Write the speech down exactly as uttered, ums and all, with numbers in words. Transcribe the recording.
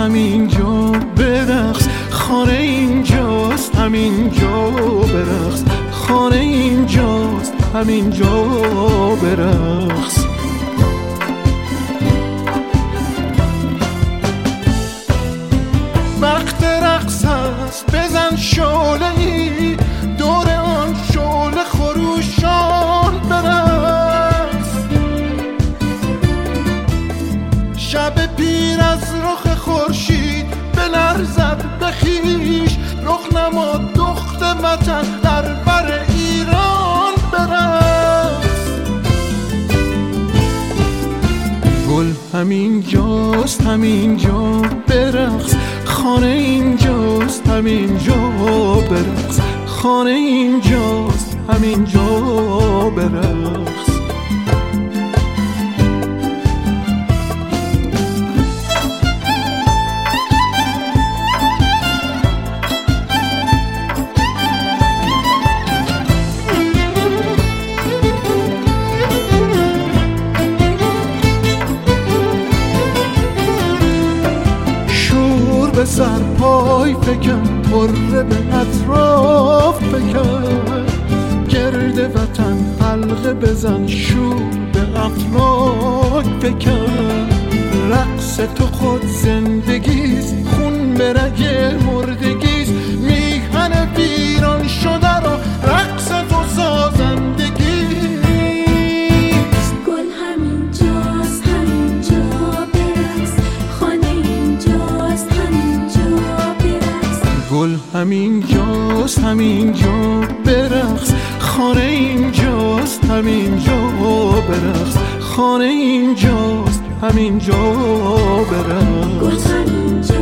همینجا برقص، خانه اینجاست همینجا برقص، خانه اینجاست همینجا برقص. وقت رقص هست بزن شعله ای، دور آن شعله خروشان برقص. شب پیر از رخ خورشید بلرزد بخیش، رخ نما دخت وطن در بر ایران برقص. گل همینجاست همینجا برقص، خانه اینجاست همینجا برقص، خانه اینجاست همینجا برقص. به سر پای فکن، پره به اطراف فکن، گرد وطن حلقه بزن، شور به اطراف فکن. رقص تو خود زندگیست، خون به رگ مردگیست، میهن ویران شده رو رقص تو سازندگیست. گل همینجاست همینجا برقص، خانه اینجاست همینجا برقص. گل همینجاست همینجا برقص، خانه اینجاست همینجا برقص، خانه اینجاست همینجا برقص. گل همینجا